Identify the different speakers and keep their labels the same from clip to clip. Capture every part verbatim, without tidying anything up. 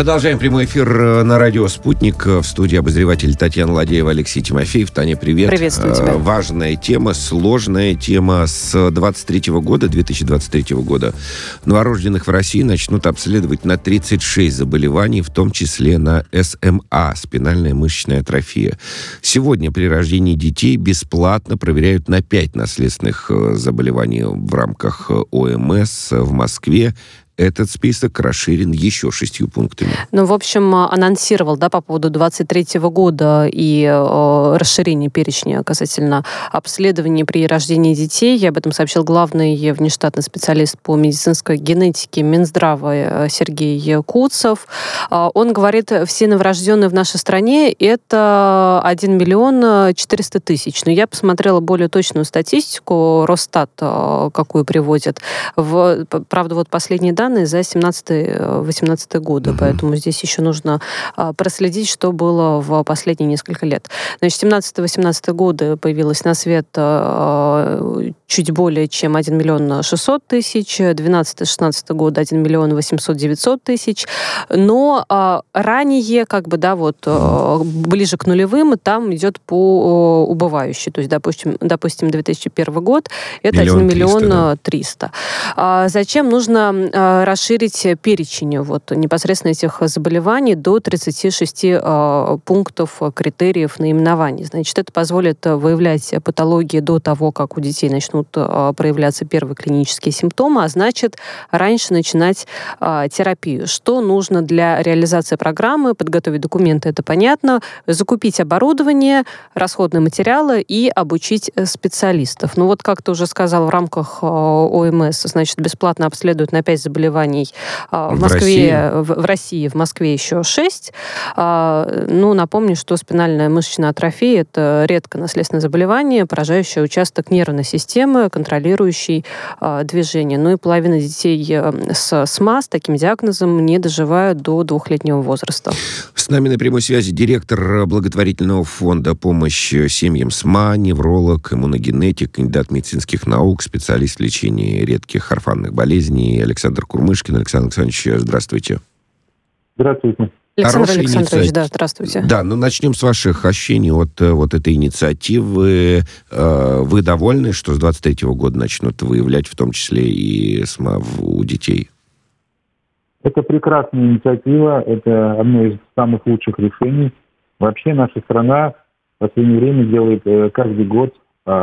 Speaker 1: Продолжаем прямой эфир на радио «Спутник». В студии обозреватель Татьяна Ладеева, Алексей Тимофеев. Таня, привет.
Speaker 2: Приветствую тебя.
Speaker 1: Важная тема, сложная тема. С двадцать третьего года, две тысячи двадцать третьего года новорожденных в России начнут обследовать на тридцать шесть заболеваний, в том числе на эс эм а, спинальная мышечная атрофия. Сегодня при рождении детей бесплатно проверяют на пять наследственных заболеваний в рамках о эм эс в Москве. Этот список расширен еще шестью пунктами.
Speaker 2: Ну, в общем, анонсировал, да, по поводу двадцать третьего года и э, расширения перечня касательно обследований при рождении детей. Я об этом сообщил главный внештатный специалист по медицинской генетике Минздрава Сергей Куцев. Э, он говорит, все новорожденные в нашей стране это один миллион четыреста тысяч. Но я посмотрела более точную статистику, Росстат э, какую приводит. В, правда, вот последние данные за семнадцатый-восемнадцатый годы, uh-huh. поэтому здесь еще нужно а, проследить, что было в последние несколько лет. Значит, семнадцатый-восемнадцатый годы появилось на свет а, чуть более чем один миллион шестьсот тысяч, двенадцатый-шестнадцатый годы один миллион восемьсот-девятьсот тысяч, но а, ранее, как бы, да, вот а, ближе к нулевым, там идет по а, убывающей, то есть, допустим, допустим, две тысячи первый год, это один миллион триста. А, зачем нужно а, расширить перечень вот, непосредственно этих заболеваний до тридцати шести э, пунктов, критериев наименований. Значит, это позволит выявлять патологии до того, как у детей начнут э, проявляться первые клинические симптомы, а значит, раньше начинать э, терапию. Что нужно для реализации программы? Подготовить документы, это понятно, закупить оборудование, расходные материалы и обучить специалистов. Ну вот, как ты уже сказал, в рамках э, о эм эс, значит, бесплатно обследуют на пять заболеваний в Москве, в, в России, в Москве еще шесть. Ну, напомню, что спинальная мышечная атрофия – это редко наследственное заболевание, поражающее участок нервной системы, контролирующий движение. Ну и половина детей с СМА с таким диагнозом не доживают до двухлетнего возраста.
Speaker 1: С нами на прямой связи директор благотворительного фонда «Помощь семьям СМА», невролог, иммуногенетик, кандидат медицинских наук, специалист в лечении редких орфанных болезней Александр Курмышкин. Александр Александрович, здравствуйте.
Speaker 3: Здравствуйте.
Speaker 2: Александр
Speaker 1: Хорошая
Speaker 2: Александрович,
Speaker 1: инициатива.
Speaker 2: да, здравствуйте.
Speaker 1: Да, ну начнем с ваших ощущений от вот этой инициативы. Вы довольны, что с двадцать третьего года начнут выявлять, в том числе и СМА у детей?
Speaker 3: Это прекрасная инициатива, это одно из самых лучших решений. Вообще наша страна в последнее время делает каждый год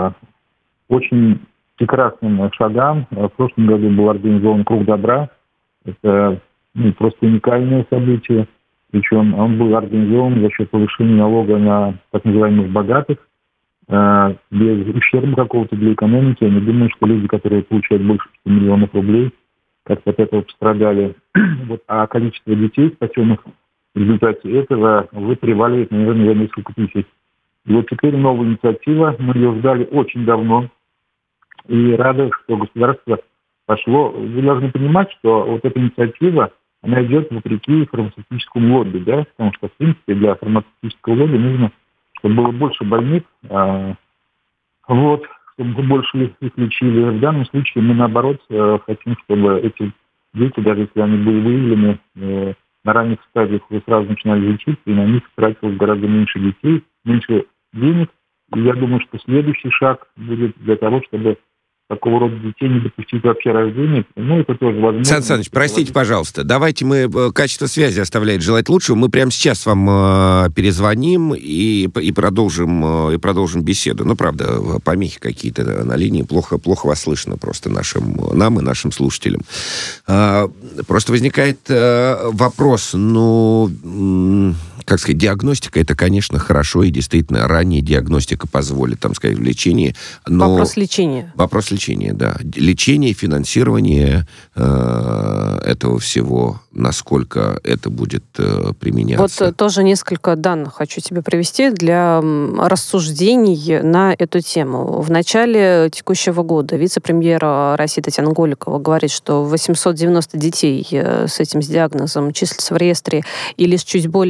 Speaker 3: очень прекрасным шагам. В прошлом году был организован «Круг добра». Это ну, просто уникальное событие. Причем он был организован за счет повышения налога на так называемых богатых, э, без ущерба какого-то для экономики. Я не думаю, что люди, которые получают больше пяти миллионов рублей, как-то от этого пострадали. Вот, а количество детей, спасенных в результате этого, уже переваливает, наверное, за несколько тысяч. И вот теперь новая инициатива. Мы ее ждали очень давно. И рады, что государство пошло. Вы должны понимать, что вот эта инициатива, она идет вопреки фармацевтическому лобби, да, потому что, в принципе, для фармацевтического лобби нужно, чтобы было больше больных, а, вот, чтобы больше их лечили. В данном случае мы, наоборот, хотим, чтобы эти дети, даже если они были выявлены э, на ранних стадиях, уже сразу начинали лечиться, и на них тратилось гораздо меньше детей, меньше денег. И я думаю, что следующий шаг будет для того, чтобы такого рода детей не допустить вообще рождения. Ну, это тоже возможно.
Speaker 1: Сан Саныч, простите, пожалуйста, давайте мы... Качество связи оставляет желать лучшего. Мы прямо сейчас вам э, перезвоним и, и, продолжим, э, и продолжим беседу. Ну, правда, помехи какие-то на линии. Плохо, плохо вас слышно просто нашим, нам и нашим слушателям. Э, просто возникает э, вопрос, ну... М- как сказать, диагностика, это, конечно, хорошо, и действительно ранняя диагностика позволит, там сказать, в лечении. Но...
Speaker 2: Вопрос лечения.
Speaker 1: Вопрос лечения, да. Лечение, финансирование э, этого всего, насколько это будет э, применяться.
Speaker 2: Вот тоже несколько данных хочу тебе привести для рассуждений на эту тему. В начале текущего года вице-премьер России Татьяна Голикова говорит, что восемьсот девяносто детей с этим с диагнозом числятся в реестре, и лишь чуть более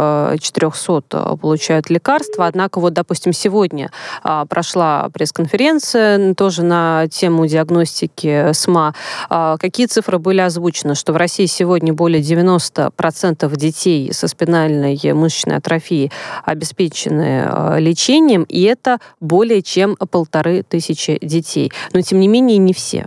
Speaker 2: четырехсот получают лекарства. Однако, вот, допустим, сегодня прошла пресс-конференция тоже на тему диагностики СМА. Какие цифры были озвучены? Что в России сегодня более девяносто процентов детей со спинальной мышечной атрофией обеспечены лечением, и это более чем полторы тысячи детей. Но, тем не менее, не все.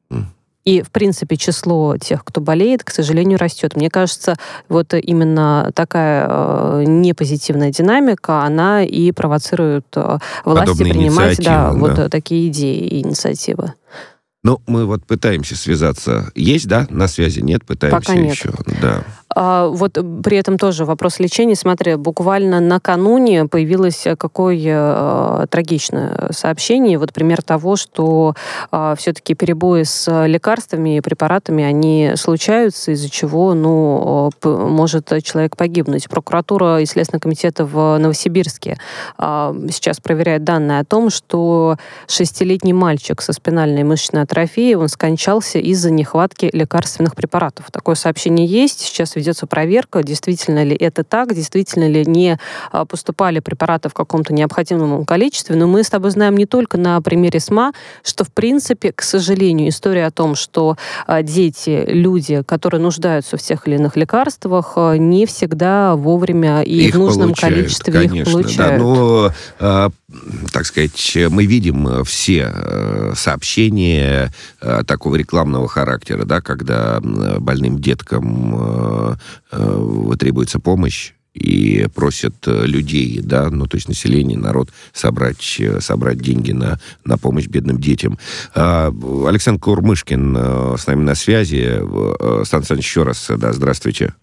Speaker 2: И, в принципе, число тех, кто болеет, к сожалению, растет. Мне кажется, вот именно такая э, непозитивная динамика, она и провоцирует э, власти
Speaker 1: подобные
Speaker 2: принимать да,
Speaker 1: да.
Speaker 2: вот такие идеи и инициативы.
Speaker 1: Ну, мы вот пытаемся связаться. Есть, да, на связи? Нет, пытаемся
Speaker 2: Пока нет.
Speaker 1: еще. Да.
Speaker 2: А, вот при этом тоже вопрос лечения. Смотри, буквально накануне появилось какое э, трагичное сообщение. Вот пример того, что э, все-таки перебои с лекарствами и препаратами, они случаются, из-за чего, ну, п- может человек погибнуть. Прокуратура и Следственный комитет в Новосибирске э, сейчас проверяет данные о том, что шестилетний мальчик со спинальной мышечной атрофией, он скончался из-за нехватки лекарственных препаратов. Такое сообщение есть. Сейчас ведется проверка, действительно ли это так, действительно ли не поступали препараты в каком-то необходимом количестве. Но мы с тобой знаем не только на примере СМА, что, в принципе, к сожалению, история о том, что дети, люди, которые нуждаются в тех или иных лекарствах, не всегда вовремя и
Speaker 1: их
Speaker 2: в нужном
Speaker 1: получают,
Speaker 2: количестве
Speaker 1: конечно,
Speaker 2: их получают.
Speaker 1: Да, но, э, так сказать, мы видим все э, сообщения э, такого рекламного характера, да, когда больным деткам э, э, требуется помощь и просят людей, да, ну, то есть население, народ, собрать, собрать деньги на, на помощь бедным детям. А, Александр Курмышкин а, с нами на связи. А, Сан Саныч, еще раз, да, здравствуйте.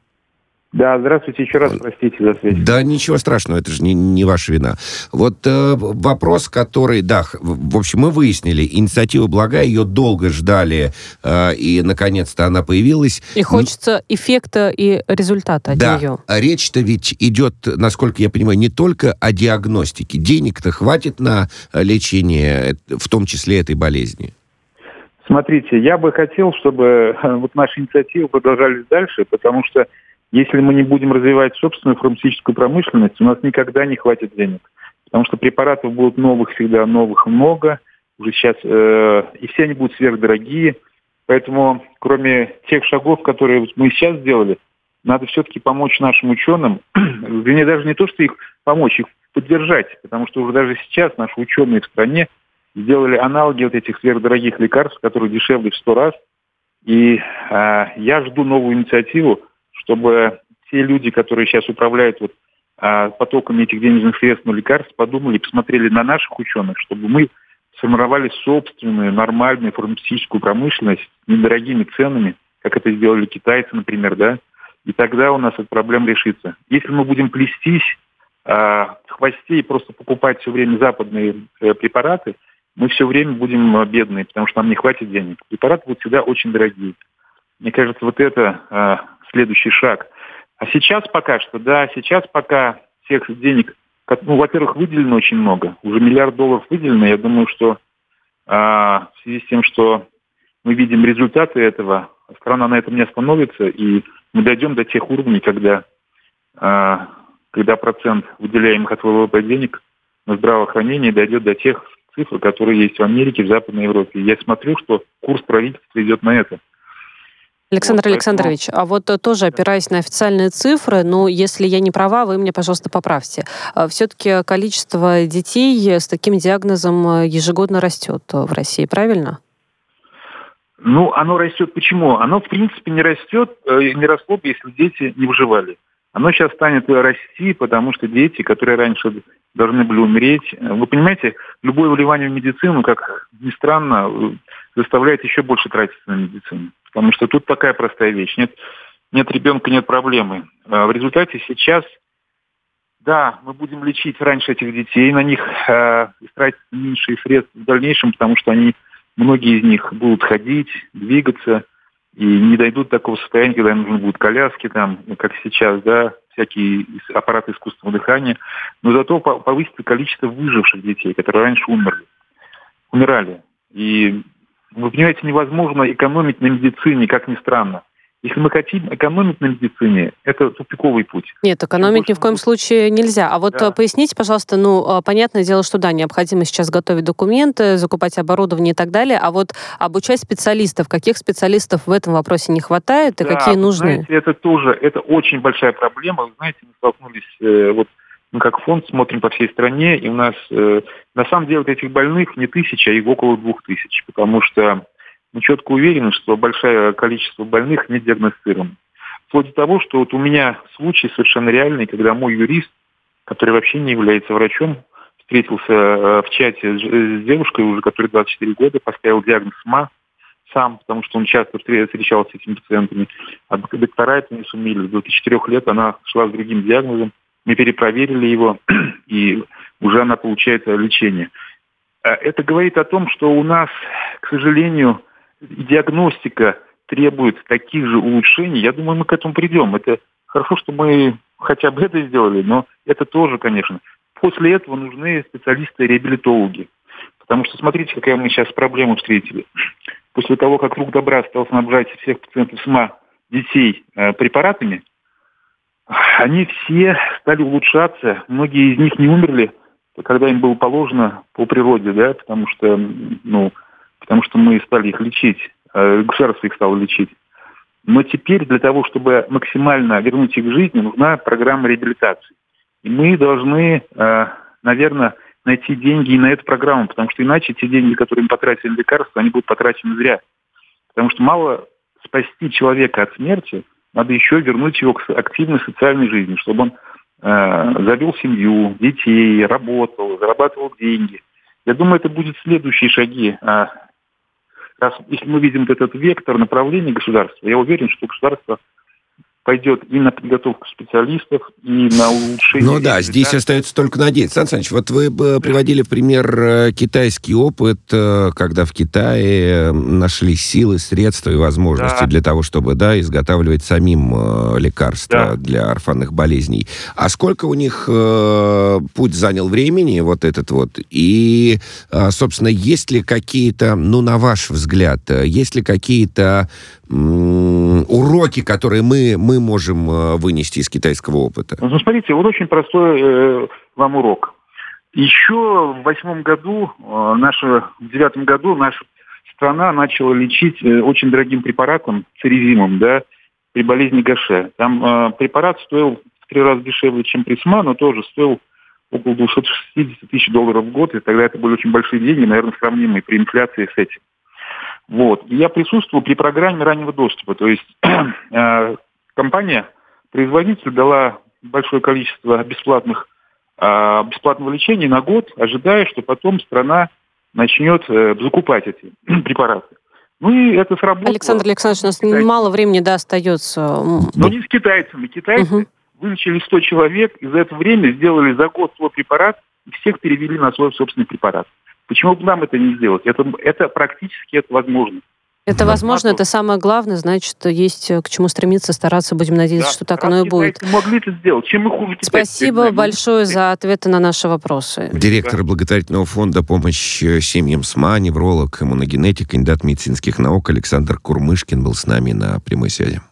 Speaker 3: Да, здравствуйте, еще раз простите за связь.
Speaker 1: Да, ничего страшного, это же не, не ваша вина. Вот э, вопрос, который, да, в общем, мы выяснили, инициатива благая, ее долго ждали, э, и, наконец-то, она появилась.
Speaker 2: И хочется эффекта и результата от
Speaker 1: да,
Speaker 2: нее.
Speaker 1: Да, речь-то ведь идет, насколько я понимаю, не только о диагностике. Денег-то хватит на лечение, в том числе этой болезни.
Speaker 3: Смотрите, я бы хотел, чтобы вот наши инициативы продолжались дальше, потому что если мы не будем развивать собственную фармацевтическую промышленность, у нас никогда не хватит денег. Потому что препаратов будут новых всегда, новых много. Уже сейчас, э, и все они будут сверхдорогие. Поэтому, кроме тех шагов, которые мы сейчас сделали, надо все-таки помочь нашим ученым. Вернее, даже не то, что их помочь, их поддержать. Потому что уже даже сейчас наши ученые в стране сделали аналоги вот этих сверхдорогих лекарств, которые дешевле в сто раз. И э, я жду новую инициативу, чтобы те люди, которые сейчас управляют вот, а, потоками этих денежных средств на лекарств, подумали, посмотрели на наших ученых, чтобы мы сформировали собственную нормальную фармацевтическую промышленность с недорогими ценами, как это сделали китайцы, например, да, и тогда у нас эта проблема решится. Если мы будем плестись а, в хвосте и просто покупать все время западные э, препараты, мы все время будем бедные, потому что нам не хватит денег. Препараты будут всегда очень дорогие. Мне кажется, вот это а, следующий шаг. А сейчас пока что, да, сейчас пока всех денег, ну, во-первых, выделено очень много, уже миллиард долларов выделено. Я думаю, что а, в связи с тем, что мы видим результаты этого, страна на этом не остановится, и мы дойдем до тех уровней, когда, а, когда процент выделяемых от ВВП денег на здравоохранение дойдет до тех цифр, которые есть в Америке, в Западной Европе. И я смотрю, что курс правительства идет на это.
Speaker 2: Александр
Speaker 3: вот,
Speaker 2: Александрович, поэтому... а вот тоже опираясь на официальные цифры, ну, если я не права, вы мне, пожалуйста, поправьте. Все-таки количество детей с таким диагнозом ежегодно растет в России, правильно?
Speaker 3: Ну, оно растет почему? Оно, в принципе, не растет, не росло бы, если дети не выживали. Оно сейчас станет расти, потому что дети, которые раньше должны были умереть... Вы понимаете, любое вливание в медицину, как ни странно, заставляет еще больше тратиться на медицину. Потому что тут такая простая вещь. Нет, нет ребенка, нет проблемы. В результате сейчас, да, мы будем лечить раньше этих детей, на них э, тратить меньше средств в дальнейшем, потому что они, многие из них будут ходить, двигаться, и не дойдут до такого состояния, когда им нужны будут коляски, там, как сейчас, да, всякие аппараты искусственного дыхания. Но зато повысится количество выживших детей, которые раньше умерли, умирали. И вы понимаете, невозможно экономить на медицине, как ни странно. Если мы хотим экономить на медицине, это тупиковый путь.
Speaker 2: Нет, экономить ни в коем случае нельзя. А вот да. поясните, пожалуйста, ну, понятное дело, что да, необходимо сейчас готовить документы, закупать оборудование и так далее, а вот обучать специалистов, каких специалистов в этом вопросе не хватает и
Speaker 3: да,
Speaker 2: какие нужны?
Speaker 3: Знаете, это тоже, это очень большая проблема. Вы знаете, мы столкнулись, э, вот мы как фонд смотрим по всей стране, и у нас, э, на самом деле, этих больных не тысяча, а их около двух тысяч, потому что мы четко уверены, что большое количество больных не диагностировано. Вплоть до того, что вот у меня случай совершенно реальный, когда мой юрист, который вообще не является врачом, встретился в чате с девушкой, уже которой двадцать четыре года, поставил диагноз СМА сам, потому что он часто встречался с этими пациентами. А доктора это не сумели. До двадцати четырёх лет она шла с другим диагнозом. Мы перепроверили его, и уже она получает лечение. Это говорит о том, что у нас, к сожалению, диагностика требует таких же улучшений. Я думаю, мы к этому придем. Это хорошо, что мы хотя бы это сделали, но это тоже, конечно. После этого нужны специалисты-реабилитологи. Потому что смотрите, какая мы сейчас проблему встретили. После того, как Рук Добра стал снабжать всех пациентов СМА детей э, препаратами, они все стали улучшаться. Многие из них не умерли, когда им было положено по природе, да, потому что, ну, потому что мы стали их лечить, э, государство их стало лечить. Но теперь для того, чтобы максимально вернуть их к жизни, нужна программа реабилитации. И мы должны, э, наверное, найти деньги и на эту программу, потому что иначе те деньги, которые мы потратили на лекарства, они будут потрачены зря. Потому что мало спасти человека от смерти, надо еще вернуть его к активной социальной жизни, чтобы он э, завел семью, детей, работал, зарабатывал деньги. Я думаю, это будут следующие шаги. А, раз, если мы видим вот этот вектор направления государства, я уверен, что государство пойдет и на подготовку специалистов, и на улучшение...
Speaker 1: Ну да, здесь остается только надеяться. Сан Саныч, вот вы приводили в пример китайский опыт, когда в Китае нашли силы, средства и возможности да. для того, чтобы да, изготавливать самим лекарства да. для орфанных болезней. А сколько у них э, путь занял времени, вот этот вот? И, э, собственно, есть ли какие-то, ну, на ваш взгляд, есть ли какие-то м- уроки, которые мы, мы можем э, вынести из китайского опыта?
Speaker 3: Ну, смотрите, вот очень простой э, вам урок. Еще в восьмом году, э, наша, в девятом году наша страна начала лечить э, очень дорогим препаратом, церезимом, да, при болезни Гаше. Там э, препарат стоил в три раза дешевле, чем при СМА, но тоже стоил около двести шестьдесят тысяч долларов в год, и тогда это были очень большие деньги, наверное, сравнимые при инфляции с этим. Вот. И я присутствовал при программе раннего доступа, то есть э, компания, производитель дала большое количество бесплатных, э, бесплатного лечения на год, ожидая, что потом страна начнет э, закупать эти препараты. Ну и это сработало.
Speaker 2: Александр Александрович, у нас китайцы. мало времени да, остается.
Speaker 3: Но не с китайцами. Китайцы угу. вылечили сто человек, и за это время сделали за год свой препарат, и всех перевели на свой собственный препарат. Почему бы нам это не сделать? Это, это практически это возможно.
Speaker 2: Это возможно, это самое главное, значит, есть к чему стремиться, стараться, будем надеяться, да, что так оно и будет.
Speaker 3: Могли это сделать. Чем мы хуже китайцы?
Speaker 2: Спасибо большое за ответы на наши вопросы.
Speaker 1: Директор благотворительного фонда «Помощь семьям СМА», невролог, иммуногенетик, кандидат медицинских наук Александр Курмышкин был с нами на прямой связи.